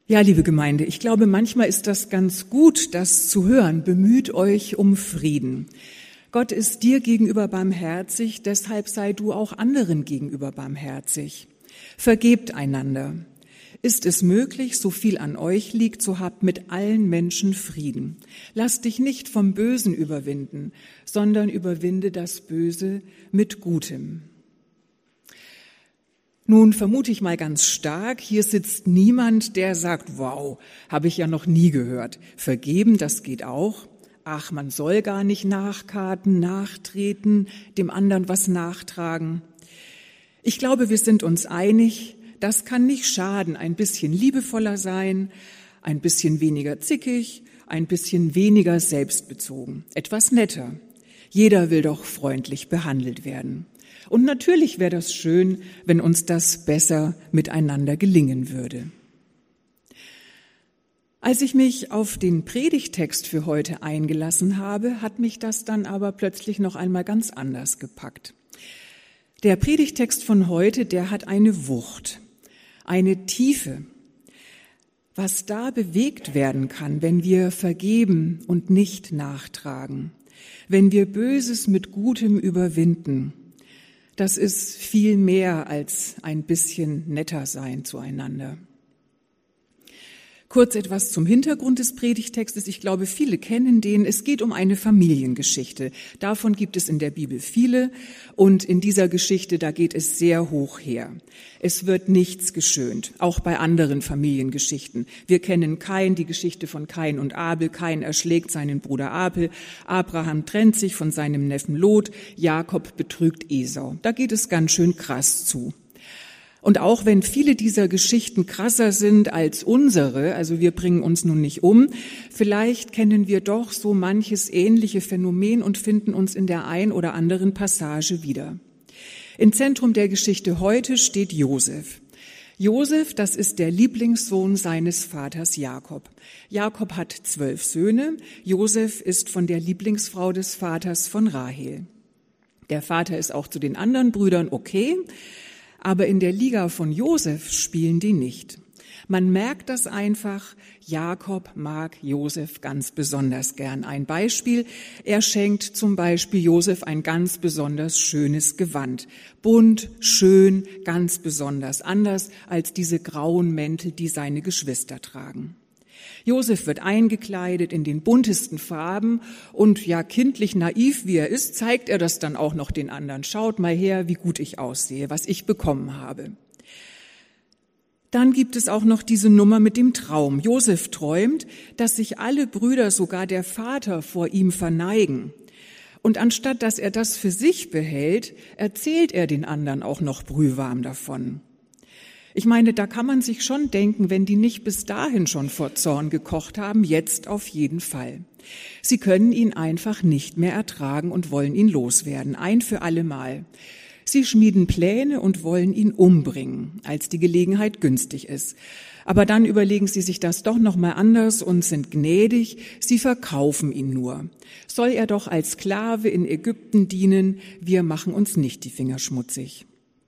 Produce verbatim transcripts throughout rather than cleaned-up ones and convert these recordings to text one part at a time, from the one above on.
Ja, liebe Gemeinde, ich glaube, manchmal ist das ganz gut, das zu hören. Bemüht euch um Frieden. Gott ist dir gegenüber barmherzig, deshalb sei du auch anderen gegenüber barmherzig. Vergebt einander. Ist es möglich, so viel an euch liegt, so habt mit allen Menschen Frieden. Lass dich nicht vom Bösen überwinden, sondern überwinde das Böse mit Gutem. Nun vermute ich mal ganz stark, hier sitzt niemand, der sagt, wow, habe ich ja noch nie gehört. Vergeben, das geht auch. Ach, man soll gar nicht nachkarten, nachtreten, dem anderen was nachtragen. Ich glaube, wir sind uns einig, das kann nicht schaden, ein bisschen liebevoller sein, ein bisschen weniger zickig, ein bisschen weniger selbstbezogen, etwas netter. Jeder will doch freundlich behandelt werden. Und natürlich wäre das schön, wenn uns das besser miteinander gelingen würde. Als ich mich auf den Predigtext für heute eingelassen habe, hat mich das dann aber plötzlich noch einmal ganz anders gepackt. Der Predigtext von heute, der hat eine Wucht, eine Tiefe. Was da bewegt werden kann, wenn wir vergeben und nicht nachtragen, wenn wir Böses mit Gutem überwinden, das ist viel mehr als ein bisschen netter sein zueinander. Kurz etwas zum Hintergrund des Predigtextes. Ich glaube, viele kennen den. Es geht um eine Familiengeschichte. Davon gibt es in der Bibel viele. Und in dieser Geschichte, da geht es sehr hoch her. Es wird nichts geschönt, auch bei anderen Familiengeschichten. Wir kennen Kain, die Geschichte von Kain und Abel. Kain erschlägt seinen Bruder Abel. Abraham trennt sich von seinem Neffen Lot. Jakob betrügt Esau. Da geht es ganz schön krass zu. Und auch wenn viele dieser Geschichten krasser sind als unsere, also wir bringen uns nun nicht um, vielleicht kennen wir doch so manches ähnliche Phänomen und finden uns in der ein oder anderen Passage wieder. Im Zentrum der Geschichte heute steht Josef. Josef, das ist der Lieblingssohn seines Vaters Jakob. Jakob hat zwölf Söhne. Josef ist von der Lieblingsfrau des Vaters von Rahel. Der Vater ist auch zu den anderen Brüdern okay. Aber in der Liga von Josef spielen die nicht. Man merkt das einfach, Jakob mag Josef ganz besonders gern. Ein Beispiel, er schenkt zum Beispiel Josef ein ganz besonders schönes Gewand. Bunt, schön, ganz besonders, anders als diese grauen Mäntel, die seine Geschwister tragen. Josef wird eingekleidet in den buntesten Farben und ja, kindlich naiv wie er ist, zeigt er das dann auch noch den anderen. Schaut mal her, wie gut ich aussehe, was ich bekommen habe. Dann gibt es auch noch diese Nummer mit dem Traum. Josef träumt, dass sich alle Brüder, sogar der Vater, vor ihm verneigen. Und anstatt dass er das für sich behält, erzählt er den anderen auch noch brühwarm davon. Ich meine, da kann man sich schon denken, wenn die nicht bis dahin schon vor Zorn gekocht haben, jetzt auf jeden Fall. Sie können ihn einfach nicht mehr ertragen und wollen ihn loswerden, ein für alle Mal. Sie schmieden Pläne und wollen ihn umbringen, als die Gelegenheit günstig ist. Aber dann überlegen sie sich das doch noch mal anders und sind gnädig, sie verkaufen ihn nur. Soll er doch als Sklave in Ägypten dienen, wir machen uns nicht die Finger schmutzig.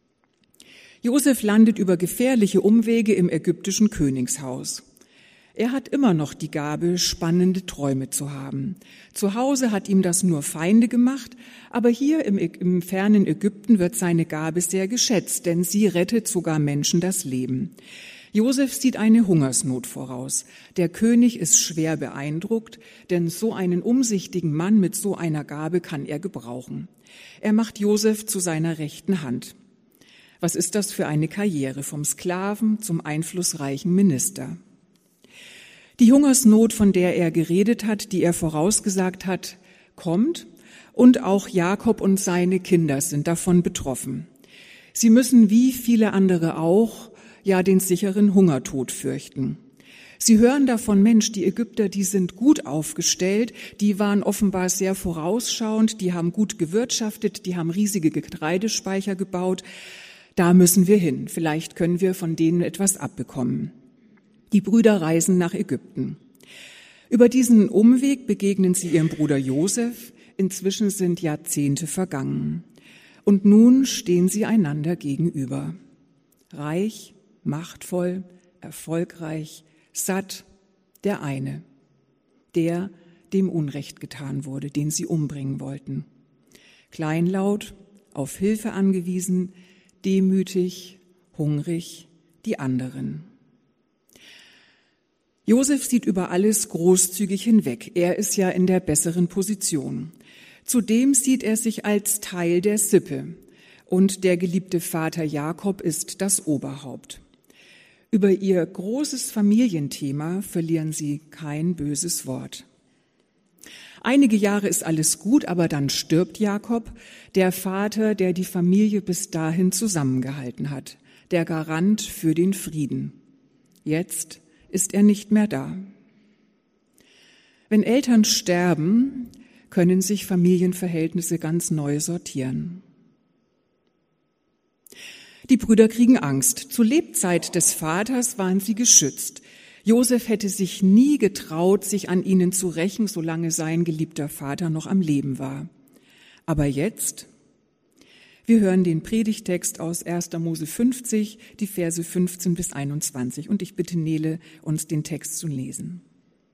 Josef landet über gefährliche Umwege im ägyptischen Königshaus. Er hat immer noch die Gabe, spannende Träume zu haben. Zu Hause hat ihm das nur Feinde gemacht, aber hier im, im fernen Ägypten wird seine Gabe sehr geschätzt, denn sie rettet sogar Menschen das Leben. Josef sieht eine Hungersnot voraus. Der König ist schwer beeindruckt, denn so einen umsichtigen Mann mit so einer Gabe kann er gebrauchen. Er macht Josef zu seiner rechten Hand. Was ist das für eine Karriere, vom Sklaven zum einflussreichen Minister? Die Hungersnot, von der er geredet hat, die er vorausgesagt hat, kommt, und auch Jakob und seine Kinder sind davon betroffen. Sie müssen wie viele andere auch ja den sicheren Hungertod fürchten. Sie hören davon, Mensch, die Ägypter, die sind gut aufgestellt, die waren offenbar sehr vorausschauend, die haben gut gewirtschaftet, die haben riesige Getreidespeicher gebaut. Da müssen wir hin. Vielleicht können wir von denen etwas abbekommen. Die Brüder reisen nach Ägypten. Über diesen Umweg begegnen sie ihrem Bruder Josef. Inzwischen sind Jahrzehnte vergangen. Und nun stehen sie einander gegenüber. Reich, machtvoll, erfolgreich, Satt, der eine, der, dem Unrecht getan wurde, den sie umbringen wollten. Kleinlaut, auf Hilfe angewiesen, demütig, hungrig, die anderen. Josef sieht über alles großzügig hinweg. Er ist ja in der besseren Position. Zudem sieht er sich als Teil der Sippe und der geliebte Vater Jakob ist das Oberhaupt. Über ihr großes Familienthema verlieren sie kein böses Wort. Einige Jahre ist alles gut, aber dann stirbt Jakob, der Vater, der die Familie bis dahin zusammengehalten hat, der Garant für den Frieden. Jetzt ist er nicht mehr da. Wenn Eltern sterben, können sich Familienverhältnisse ganz neu sortieren. Die Brüder kriegen Angst. Zur Lebzeit des Vaters waren sie geschützt. Josef hätte sich nie getraut, sich an ihnen zu rächen, solange sein geliebter Vater noch am Leben war. Aber jetzt, wir hören den Predigtext aus erster Mose fünfzig, die Verse fünfzehn bis einundzwanzig. Und ich bitte Nele, uns den Text zu lesen.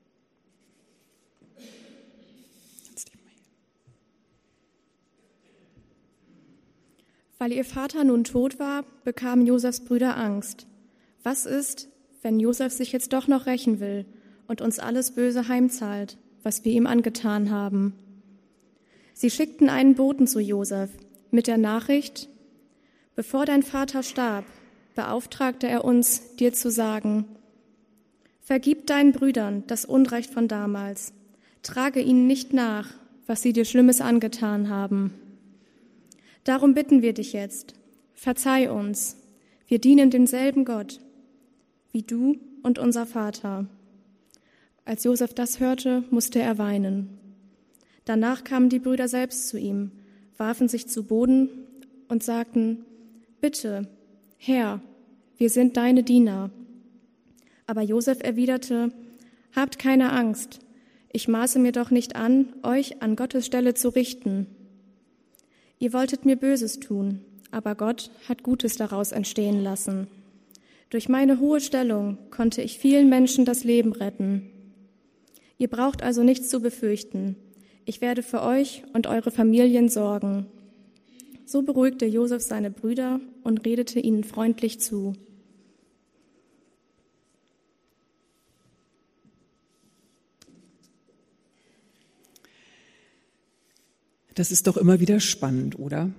Weil ihr Vater nun tot war, bekamen Josefs Brüder Angst. Was ist, wenn Josef sich jetzt doch noch rächen will und uns alles Böse heimzahlt, was wir ihm angetan haben? Sie schickten einen Boten zu Josef mit der Nachricht: Bevor dein Vater starb, beauftragte er uns, dir zu sagen: Vergib deinen Brüdern das Unrecht von damals, trage ihnen nicht nach, was sie dir Schlimmes angetan haben. Darum bitten wir dich jetzt, verzeih uns, wir dienen demselben Gott, wie du und unser Vater. Als Josef das hörte, musste er weinen. Danach kamen die Brüder selbst zu ihm, warfen sich zu Boden und sagten: Bitte, Herr, wir sind deine Diener. Aber Josef erwiderte: Habt keine Angst, ich maße mir doch nicht an, euch an Gottes Stelle zu richten. Ihr wolltet mir Böses tun, aber Gott hat Gutes daraus entstehen lassen. Durch meine hohe Stellung konnte ich vielen Menschen das Leben retten. Ihr braucht also nichts zu befürchten. Ich werde für euch und eure Familien sorgen. So beruhigte Josef seine Brüder und redete ihnen freundlich zu. Das ist doch immer wieder spannend, oder?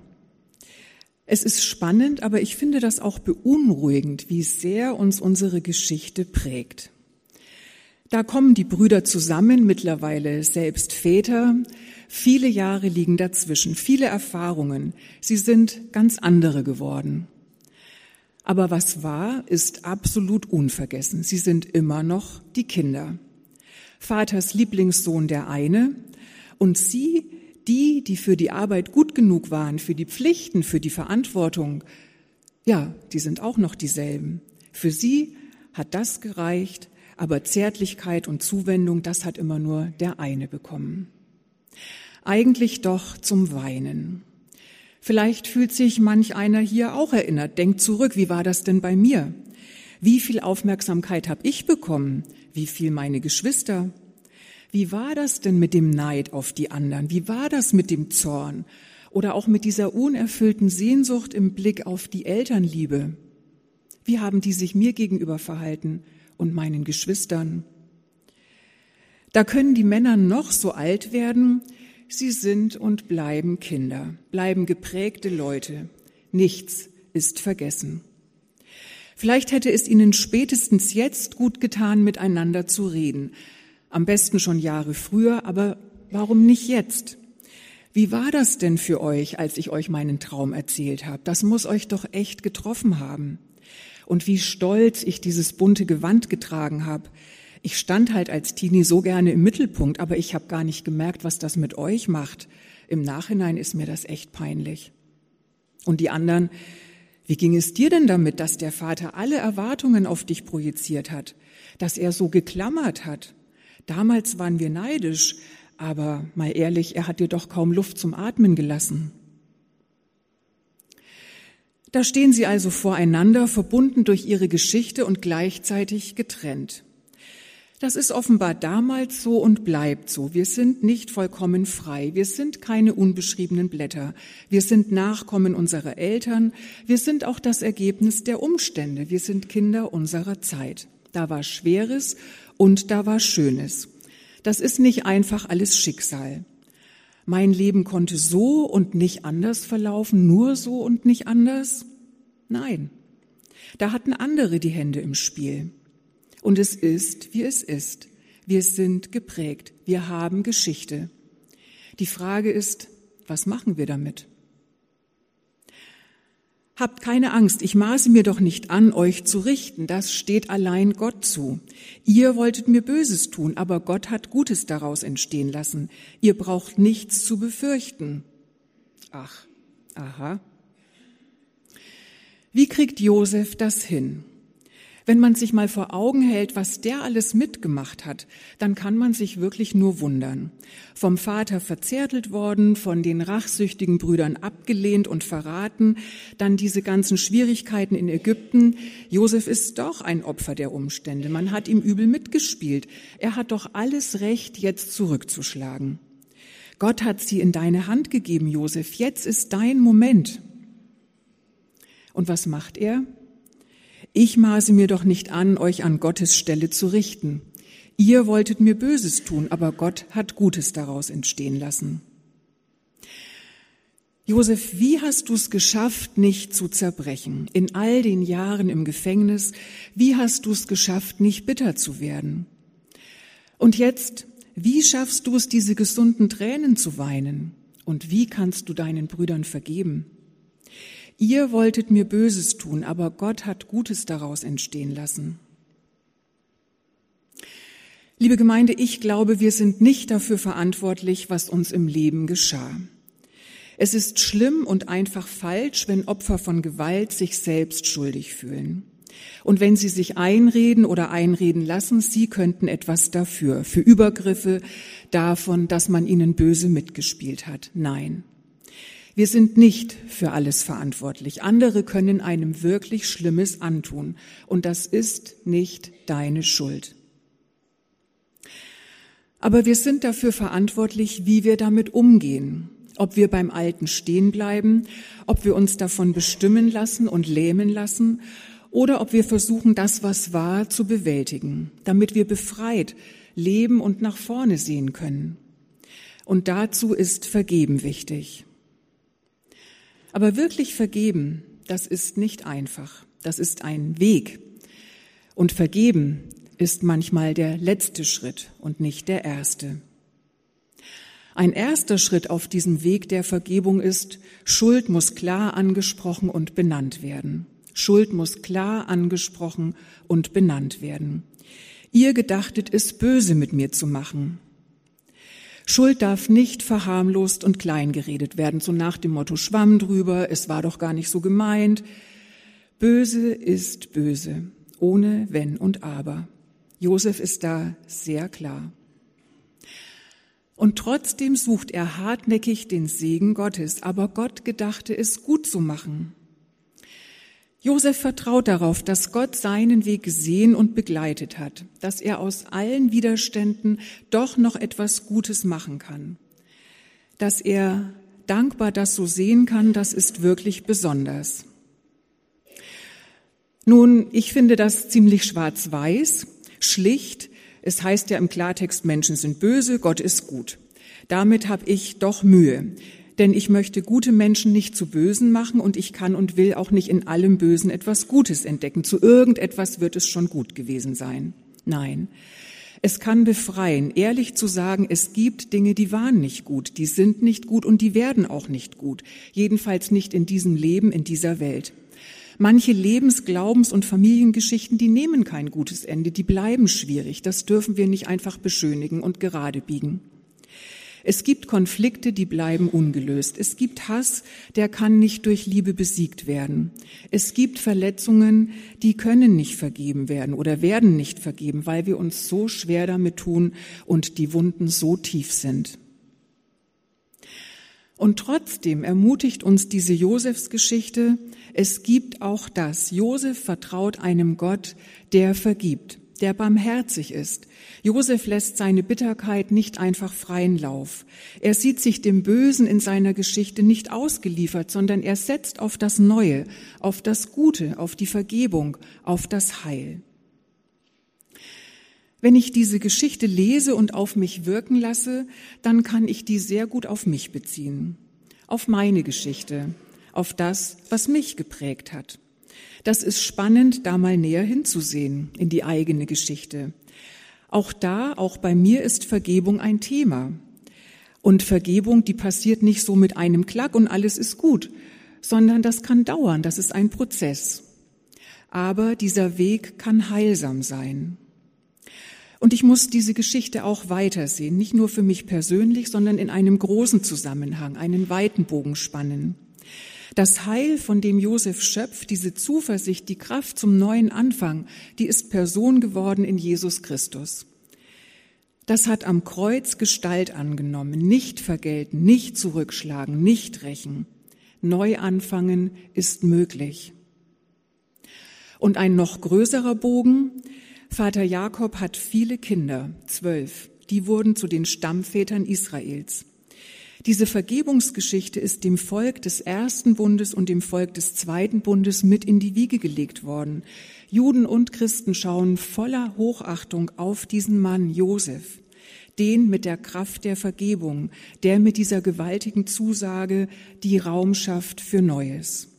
Es ist spannend, aber ich finde das auch beunruhigend, wie sehr uns unsere Geschichte prägt. Da kommen die Brüder zusammen, mittlerweile selbst Väter. Viele Jahre liegen dazwischen, viele Erfahrungen. Sie sind ganz andere geworden. Aber was war, ist absolut unvergessen. Sie sind immer noch die Kinder. Vaters Lieblingssohn der eine und sie, die, die für die Arbeit gut genug waren, für die Pflichten, für die Verantwortung, ja, die sind auch noch dieselben. Für sie hat das gereicht, aber Zärtlichkeit und Zuwendung, das hat immer nur der eine bekommen. Eigentlich doch zum Weinen. Vielleicht fühlt sich manch einer hier auch erinnert. Denkt zurück, wie war das denn bei mir? Wie viel Aufmerksamkeit habe ich bekommen? Wie viel meine Geschwister? Wie war das denn mit dem Neid auf die anderen? Wie war das mit dem Zorn? Oder auch mit dieser unerfüllten Sehnsucht im Blick auf die Elternliebe? Wie haben die sich mir gegenüber verhalten und meinen Geschwistern? Da können die Männer noch so alt werden, sie sind und bleiben Kinder, bleiben geprägte Leute. Nichts ist vergessen. Vielleicht hätte es ihnen spätestens jetzt gut getan, miteinander zu reden. Am besten schon Jahre früher, aber warum nicht jetzt? Wie war das denn für euch, als ich euch meinen Traum erzählt habe? Das muss euch doch echt getroffen haben. Und wie stolz ich dieses bunte Gewand getragen habe. Ich stand halt als Teenie so gerne im Mittelpunkt, aber ich habe gar nicht gemerkt, was das mit euch macht. Im Nachhinein ist mir das echt peinlich. Und die anderen: Wie ging es dir denn damit, dass der Vater alle Erwartungen auf dich projiziert hat, dass er so geklammert hat? Damals waren wir neidisch, aber mal ehrlich, er hat dir doch kaum Luft zum Atmen gelassen. Da stehen sie also voreinander, verbunden durch ihre Geschichte und gleichzeitig getrennt. Das ist offenbar damals so und bleibt so. Wir sind nicht vollkommen frei. Wir sind keine unbeschriebenen Blätter. Wir sind Nachkommen unserer Eltern. Wir sind auch das Ergebnis der Umstände. Wir sind Kinder unserer Zeit. Da war Schweres und da war Schönes. Das ist nicht einfach alles Schicksal. Mein Leben konnte so und nicht anders verlaufen, nur so und nicht anders? Nein, da hatten andere die Hände im Spiel. Und es ist, wie es ist. Wir sind geprägt. Wir haben Geschichte. Die Frage ist, was machen wir damit? Habt keine Angst, ich maße mir doch nicht an, euch zu richten. Das steht allein Gott zu. Ihr wolltet mir Böses tun, aber Gott hat Gutes daraus entstehen lassen. Ihr braucht nichts zu befürchten. Ach, aha. Wie kriegt Josef das hin? Wenn man sich mal vor Augen hält, was der alles mitgemacht hat, dann kann man sich wirklich nur wundern. Vom Vater verzärtelt worden, von den rachsüchtigen Brüdern abgelehnt und verraten, dann diese ganzen Schwierigkeiten in Ägypten. Josef ist doch ein Opfer der Umstände. Man hat ihm übel mitgespielt. Er hat doch alles Recht, jetzt zurückzuschlagen. Gott hat sie in deine Hand gegeben, Josef. Jetzt ist dein Moment. Und was macht er? Ich maße mir doch nicht an, euch an Gottes Stelle zu richten. Ihr wolltet mir Böses tun, aber Gott hat Gutes daraus entstehen lassen. Josef, wie hast du es geschafft, nicht zu zerbrechen? In all den Jahren im Gefängnis, wie hast du es geschafft, nicht bitter zu werden? Und jetzt, wie schaffst du es, diese gesunden Tränen zu weinen? Und wie kannst du deinen Brüdern vergeben? Ihr wolltet mir Böses tun, aber Gott hat Gutes daraus entstehen lassen. Liebe Gemeinde, ich glaube, wir sind nicht dafür verantwortlich, was uns im Leben geschah. Es ist schlimm und einfach falsch, wenn Opfer von Gewalt sich selbst schuldig fühlen. Und wenn sie sich einreden oder einreden lassen, sie könnten etwas dafür, für Übergriffe, davon, dass man ihnen böse mitgespielt hat. Nein. Wir sind nicht für alles verantwortlich. Andere können einem wirklich Schlimmes antun. Und das ist nicht deine Schuld. Aber wir sind dafür verantwortlich, wie wir damit umgehen. Ob wir beim Alten stehen bleiben, ob wir uns davon bestimmen lassen und lähmen lassen oder ob wir versuchen, das, was war, zu bewältigen, damit wir befreit leben und nach vorne sehen können. Und dazu ist Vergeben wichtig. Aber wirklich vergeben, das ist nicht einfach. Das ist ein Weg. Und vergeben ist manchmal der letzte Schritt und nicht der erste. Ein erster Schritt auf diesem Weg der Vergebung ist, Schuld muss klar angesprochen und benannt werden. Schuld muss klar angesprochen und benannt werden. Ihr gedachtet es, böse mit mir zu machen. Schuld darf nicht verharmlost und klein geredet werden, so nach dem Motto Schwamm drüber, es war doch gar nicht so gemeint. Böse ist böse, ohne Wenn und Aber. Josef ist da sehr klar. Und trotzdem sucht er hartnäckig den Segen Gottes, aber Gott gedachte es gut zu machen. Josef vertraut darauf, dass Gott seinen Weg gesehen und begleitet hat, dass er aus allen Widerständen doch noch etwas Gutes machen kann. Dass er dankbar das so sehen kann, das ist wirklich besonders. Nun, ich finde das ziemlich schwarz-weiß, schlicht. Es heißt ja im Klartext, Menschen sind böse, Gott ist gut. Damit habe ich doch Mühe. Denn ich möchte gute Menschen nicht zu Bösen machen und ich kann und will auch nicht in allem Bösen etwas Gutes entdecken. Zu irgendetwas wird es schon gut gewesen sein. Nein, es kann befreien, ehrlich zu sagen, es gibt Dinge, die waren nicht gut, die sind nicht gut und die werden auch nicht gut. Jedenfalls nicht in diesem Leben, in dieser Welt. Manche Lebens-, Glaubens- und Familiengeschichten, die nehmen kein gutes Ende, die bleiben schwierig. Das dürfen wir nicht einfach beschönigen und gerade biegen. Es gibt Konflikte, die bleiben ungelöst. Es gibt Hass, der kann nicht durch Liebe besiegt werden. Es gibt Verletzungen, die können nicht vergeben werden oder werden nicht vergeben, weil wir uns so schwer damit tun und die Wunden so tief sind. Und trotzdem ermutigt uns diese Josefsgeschichte, es gibt auch das. Josef vertraut einem Gott, der vergibt. der barmherzig ist. Josef lässt seine Bitterkeit nicht einfach freien Lauf. Er sieht sich dem Bösen in seiner Geschichte nicht ausgeliefert, sondern er setzt auf das Neue, auf das Gute, auf die Vergebung, auf das Heil. Wenn ich diese Geschichte lese und auf mich wirken lasse, dann kann ich die sehr gut auf mich beziehen, auf meine Geschichte, auf das, was mich geprägt hat. Das ist spannend, da mal näher hinzusehen in die eigene Geschichte. Auch da, auch bei mir ist Vergebung ein Thema. Und Vergebung, die passiert nicht so mit einem Klack und alles ist gut, sondern das kann dauern, das ist ein Prozess. Aber dieser Weg kann heilsam sein. Und ich muss diese Geschichte auch weitersehen, nicht nur für mich persönlich, sondern in einem großen Zusammenhang, einen weiten Bogen spannen. Das Heil, von dem Josef schöpft, diese Zuversicht, die Kraft zum neuen Anfang, die ist Person geworden in Jesus Christus. Das hat am Kreuz Gestalt angenommen, nicht vergelten, nicht zurückschlagen, nicht rächen. Neu anfangen ist möglich. Und ein noch größerer Bogen: Vater Jakob hat viele Kinder, zwölf. Die wurden zu den Stammvätern Israels. Diese Vergebungsgeschichte ist dem Volk des ersten Bundes und dem Volk des zweiten Bundes mit in die Wiege gelegt worden. Juden und Christen schauen voller Hochachtung auf diesen Mann Josef, den mit der Kraft der Vergebung, der mit dieser gewaltigen Zusage, die Raum schafft für Neues.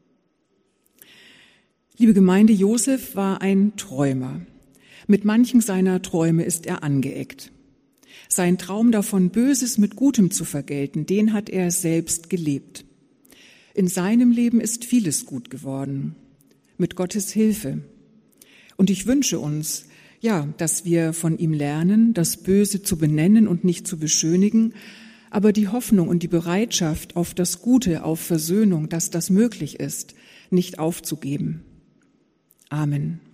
Liebe Gemeinde, Josef war ein Träumer. Mit manchen seiner Träume ist er angeeckt. Sein Traum davon, Böses mit Gutem zu vergelten, den hat er selbst gelebt. In seinem Leben ist vieles gut geworden, mit Gottes Hilfe. Und ich wünsche uns, ja, dass wir von ihm lernen, das Böse zu benennen und nicht zu beschönigen, aber die Hoffnung und die Bereitschaft auf das Gute, auf Versöhnung, dass das möglich ist, nicht aufzugeben. Amen.